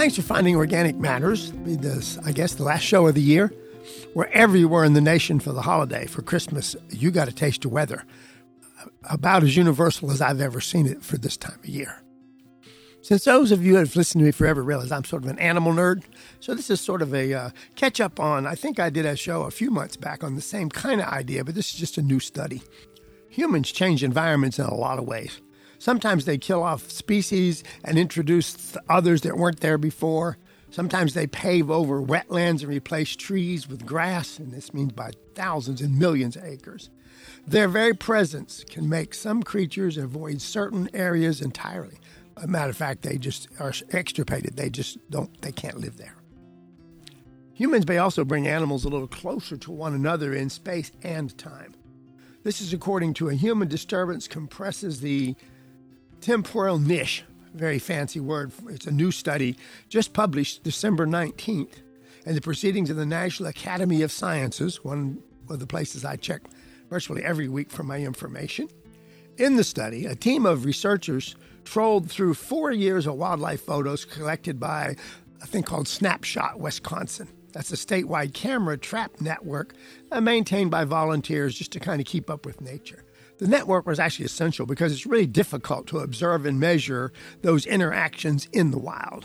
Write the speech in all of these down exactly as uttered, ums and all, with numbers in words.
Thanks for finding Organic Matters. Be this, I guess, the last show of the year. Wherever you were in the nation for the holiday, for Christmas, you got a taste of weather. About as universal as I've ever seen it for this time of year. Since those of you who have listened to me forever realize I'm sort of an animal nerd, so this is sort of a uh, catch-up on, I think I did a show a few months back on the same kind of idea, but this is just a new study. Humans change environments in a lot of ways. Sometimes they kill off species and introduce others that weren't there before. Sometimes they pave over wetlands and replace trees with grass, and this means by thousands and millions of acres. Their very presence can make some creatures avoid certain areas entirely. As a matter of fact, they just are extirpated. They just don't, they can't live there. Humans may also bring animals a little closer to one another in space and time. This is according to a human disturbance compresses the temporal niche. Very fancy word. It's a new study just published December nineteenth in the Proceedings of the National Academy of Sciences, one of the places I check virtually every week for my information. In the study, a team of researchers trolled through four years of wildlife photos collected by a thing called Snapshot Wisconsin. That's a statewide camera trap network uh, maintained by volunteers just to kind of keep up with nature. The network was actually essential because it's really difficult to observe and measure those interactions in the wild.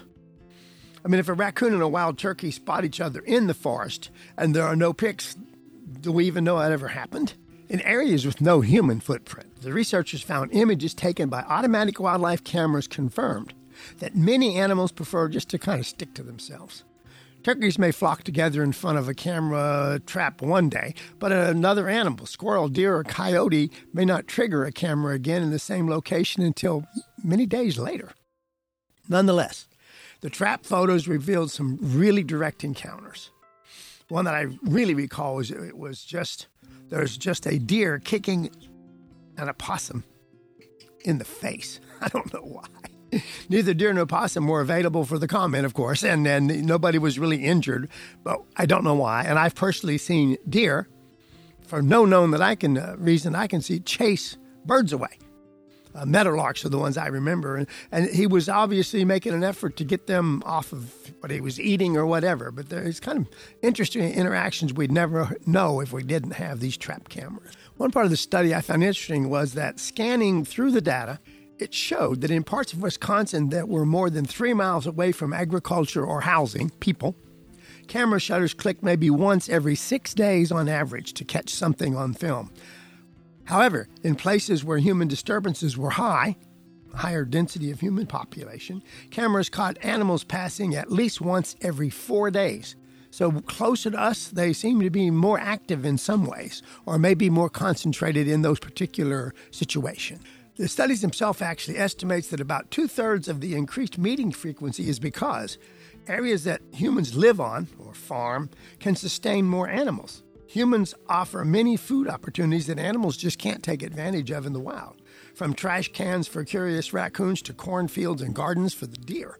I mean, if a raccoon and a wild turkey spot each other in the forest and there are no pics, do we even know that ever happened? In areas with no human footprint, the researchers found images taken by automatic wildlife cameras confirmed that many animals prefer just to kind of stick to themselves. Turkeys may flock together in front of a camera trap one day, but another animal, squirrel, deer, or coyote, may not trigger a camera again in the same location until many days later. Nonetheless, the trap photos revealed some really direct encounters. One that I really recall was it was just, there's just a deer kicking an opossum in the face. I don't know why. Neither deer nor opossum were available for the comment, of course, and, and nobody was really injured, but I don't know why. And I've personally seen deer, for no known that I can uh, reason I can see, chase birds away. Uh, meadowlarks are the ones I remember, and, and he was obviously making an effort to get them off of what he was eating or whatever, but there's kind of interesting interactions we'd never know if we didn't have these trap cameras. One part of the study I found interesting was that scanning through the data, it showed that in parts of Wisconsin that were more than three miles away from agriculture or housing, people, camera shutters clicked maybe once every six days on average to catch something on film. However, in places where human disturbances were high, higher density of human population, cameras caught animals passing at least once every four days. So closer to us, they seem to be more active in some ways, or maybe more concentrated in those particular situations. The studies themselves actually estimates that about two-thirds of the increased meeting frequency is because areas that humans live on, or farm, can sustain more animals. Humans offer many food opportunities that animals just can't take advantage of in the wild, from trash cans for curious raccoons to cornfields and gardens for the deer.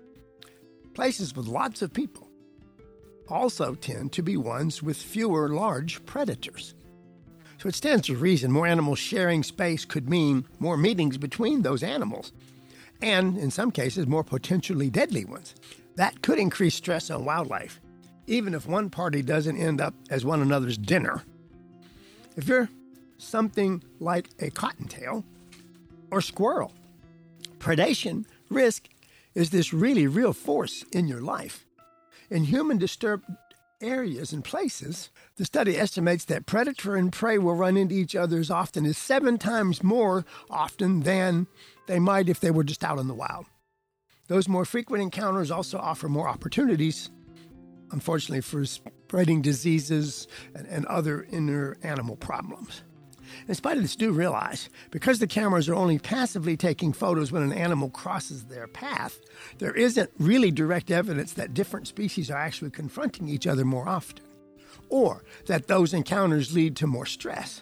Places with lots of people also tend to be ones with fewer large predators. So it stands to reason more animals sharing space could mean more meetings between those animals, and in some cases, more potentially deadly ones. That could increase stress on wildlife, even if one party doesn't end up as one another's dinner. If you're something like a cottontail or squirrel, predation risk is this really real force in your life. In human disturbed areas and places, the study estimates that predator and prey will run into each other as often as seven times more often than they might if they were just out in the wild. Those more frequent encounters also offer more opportunities, unfortunately, for spreading diseases and, and other inner animal problems. In spite of this, do realize, because the cameras are only passively taking photos when an animal crosses their path, there isn't really direct evidence that different species are actually confronting each other more often, or that those encounters lead to more stress.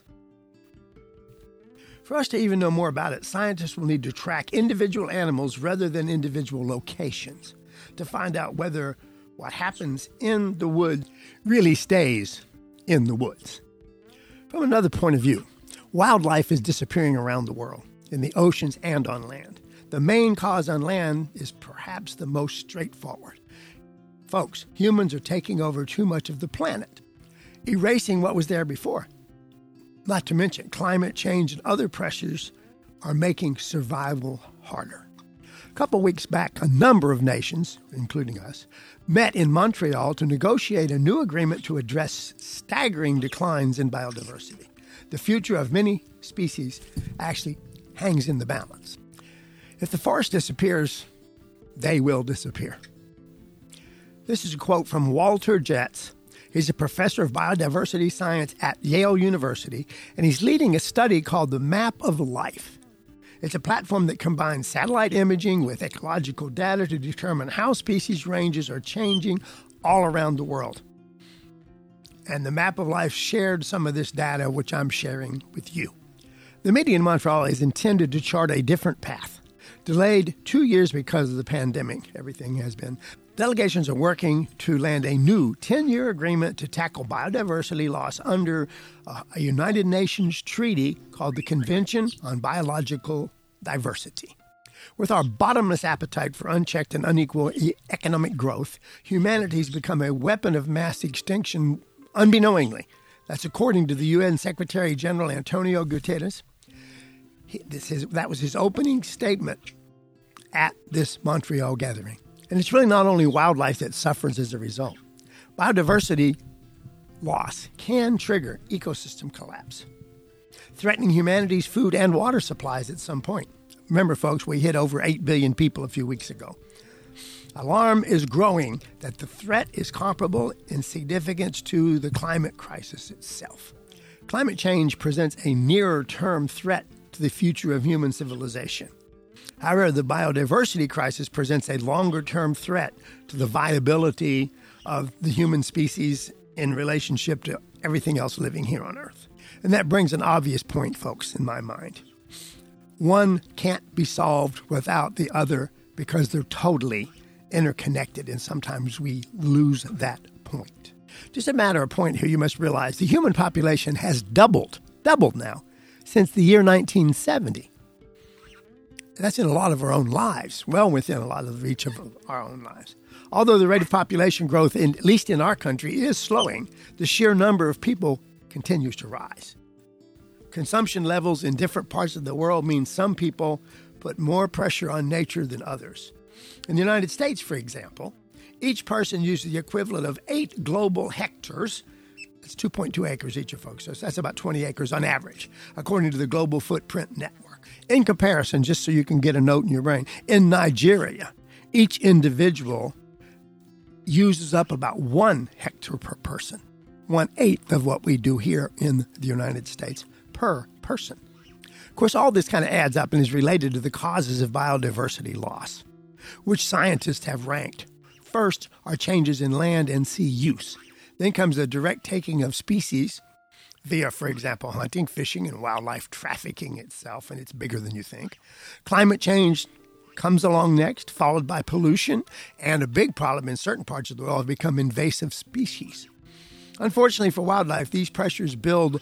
For us to even know more about it, scientists will need to track individual animals rather than individual locations to find out whether what happens in the woods really stays in the woods. From another point of view, wildlife is disappearing around the world, in the oceans and on land. The The main cause on land is perhaps the most straightforward. Folks, humans are taking over too much of the planet, erasing what was there before. Not to mention, climate change and other pressures are making survival harder. A couple weeks back, a number of nations, including us, met in Montreal to negotiate a new agreement to address staggering declines in biodiversity. The future of many species actually hangs in the balance. If the forest disappears, they will disappear. This is a quote from Walter Jetz. He's a professor of biodiversity science at Yale University, and he's leading a study called the Map of Life. It's a platform that combines satellite imaging with ecological data to determine how species ranges are changing all around the world. And the Map of Life shared some of this data, which I'm sharing with you. The meeting in Montreal is intended to chart a different path. Delayed two years because of the pandemic, everything has been. Delegations are working to land a new ten-year agreement to tackle biodiversity loss under uh, a United Nations treaty called the Convention on Biological Diversity. With our bottomless appetite for unchecked and unequal e- economic growth, humanity's become a weapon of mass extinction unbeknowingly. That's according to the U N Secretary General Antonio Guterres. He, this is, that was his opening statement at this Montreal gathering. And it's really not only wildlife that suffers as a result. Biodiversity loss can trigger ecosystem collapse, threatening humanity's food and water supplies at some point. Remember, folks, we hit over eight billion people a few weeks ago. Alarm is growing that the threat is comparable in significance to the climate crisis itself. Climate change presents a nearer-term threat to the future of human civilization. However, the biodiversity crisis presents a longer-term threat to the viability of the human species in relationship to everything else living here on Earth. And that brings an obvious point, folks, in my mind. One can't be solved without the other because they're totally interconnected, and sometimes we lose that point. Just a matter of point here, you must realize the human population has doubled, doubled now, since the year nineteen seventy. That's in a lot of our own lives, well within a lot of the reach of our own lives. Although the rate of population growth, in, at least in our country, is slowing, the sheer number of people continues to rise. Consumption levels in different parts of the world mean some people put more pressure on nature than others. In the United States, for example, each person uses the equivalent of eight global hectares. That's two point two acres each of folks, so that's about twenty acres on average, according to the Global Footprint Network. In comparison, just so you can get a note in your brain, in Nigeria, each individual uses up about one hectare per person, one-eighth of what we do here in the United States per person. Of course, all this kind of adds up and is related to the causes of biodiversity loss, which scientists have ranked. First are changes in land and sea use. Then comes the direct taking of species via, for example, hunting, fishing, and wildlife trafficking itself, and it's bigger than you think. Climate change comes along next, followed by pollution, and a big problem in certain parts of the world have become invasive species. Unfortunately for wildlife, these pressures build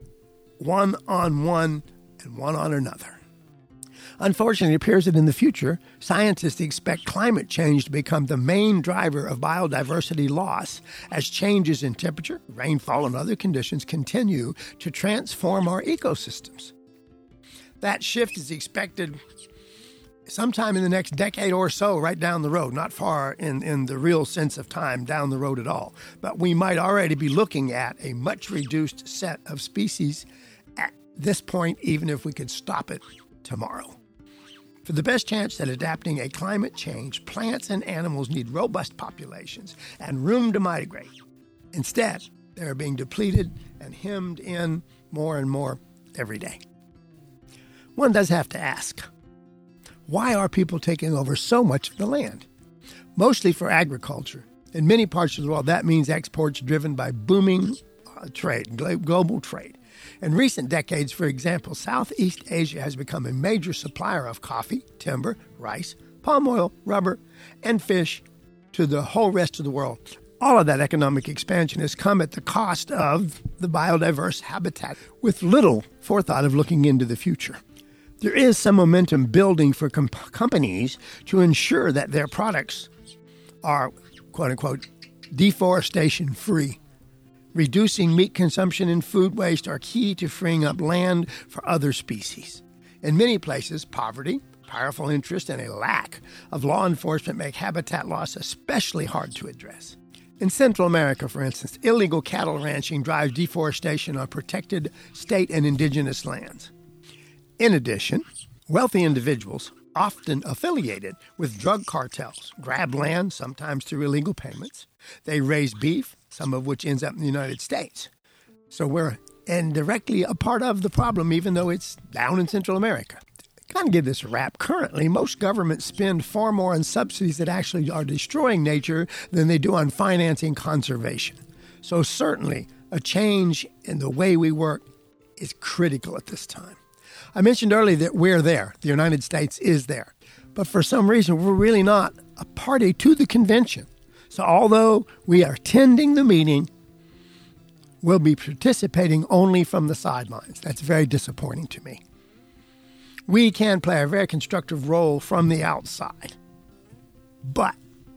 one on one and one on another. Unfortunately, it appears that in the future, scientists expect climate change to become the main driver of biodiversity loss as changes in temperature, rainfall, and other conditions continue to transform our ecosystems. That shift is expected sometime in the next decade or so, right down the road, not far in, in the real sense of time down the road at all. But we might already be looking at a much reduced set of species at this point, even if we could stop it tomorrow. For the best chance at adapting a climate change, plants and animals need robust populations and room to migrate. Instead, they are being depleted and hemmed in more and more every day. One does have to ask, why are people taking over so much of the land? Mostly for agriculture. In many parts of the world, that means exports driven by booming uh, trade, global trade. In recent decades, for example, Southeast Asia has become a major supplier of coffee, timber, rice, palm oil, rubber, and fish to the whole rest of the world. All of that economic expansion has come at the cost of the biodiverse habitat, with little forethought of looking into the future. there is some momentum building for com- companies to ensure that their products are, quote-unquote, deforestation-free. Reducing meat consumption and food waste are key to freeing up land for other species. In many places, poverty, powerful interest, and a lack of law enforcement make habitat loss especially hard to address. In Central America, for instance, illegal cattle ranching drives deforestation on protected state and indigenous lands. In addition, wealthy individuals, often affiliated with drug cartels, grab land, sometimes through illegal payments. They raise beef, some of which ends up in the United States. So we're indirectly a part of the problem, even though it's down in Central America. Kind of give this a wrap. Currently, most governments spend far more on subsidies that actually are destroying nature than they do on financing conservation. So certainly, a change in the way we work is critical at this time. I mentioned earlier that we're there. The United States is there. But for some reason, we're really not a party to the convention. So although we are attending the meeting, we'll be participating only from the sidelines. That's very disappointing to me. We can play a very constructive role from the outside. But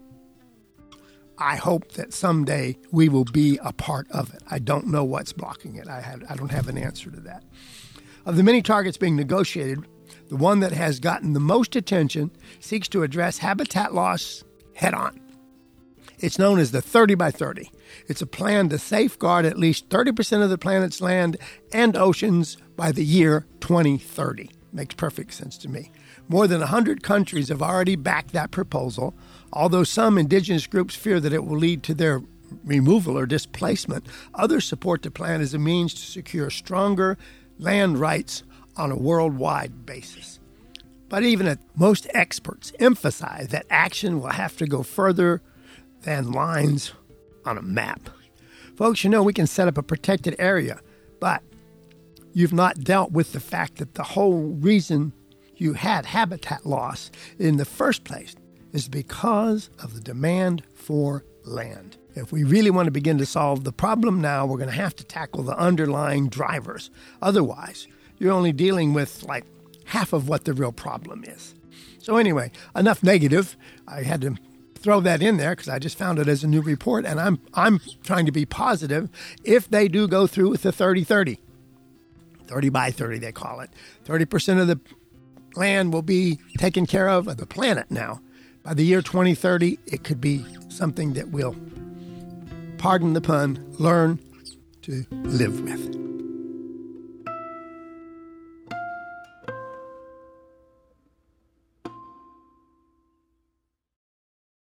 I hope that someday we will be a part of it. I don't know what's blocking it. I, have, I don't have an answer to that. Of the many targets being negotiated, the one that has gotten the most attention seeks to address habitat loss head-on. It's known as the thirty by thirty. It's a plan to safeguard at least thirty percent of the planet's land and oceans by the year twenty thirty. Makes perfect sense to me. More than one hundred countries have already backed that proposal, although some indigenous groups fear that it will lead to their removal or displacement. Others support the plan as a means to secure stronger land rights on a worldwide basis. But even most experts emphasize that action will have to go further than lines on a map. Folks, you know, we can set up a protected area, but you've not dealt with the fact that the whole reason you had habitat loss in the first place is because of the demand for land. If we really want to begin to solve the problem now, we're going to have to tackle the underlying drivers. Otherwise, you're only dealing with like half of what the real problem is. So anyway, enough negative. I had to throw that in there because I just found it as a new report, and I'm I'm trying to be positive if they do go through with the thirty thirty. thirty by thirty, they call it. thirty percent of the land will be taken care of, of the planet now. By the year twenty thirty, it could be something that we'll, pardon the pun, learn to live with.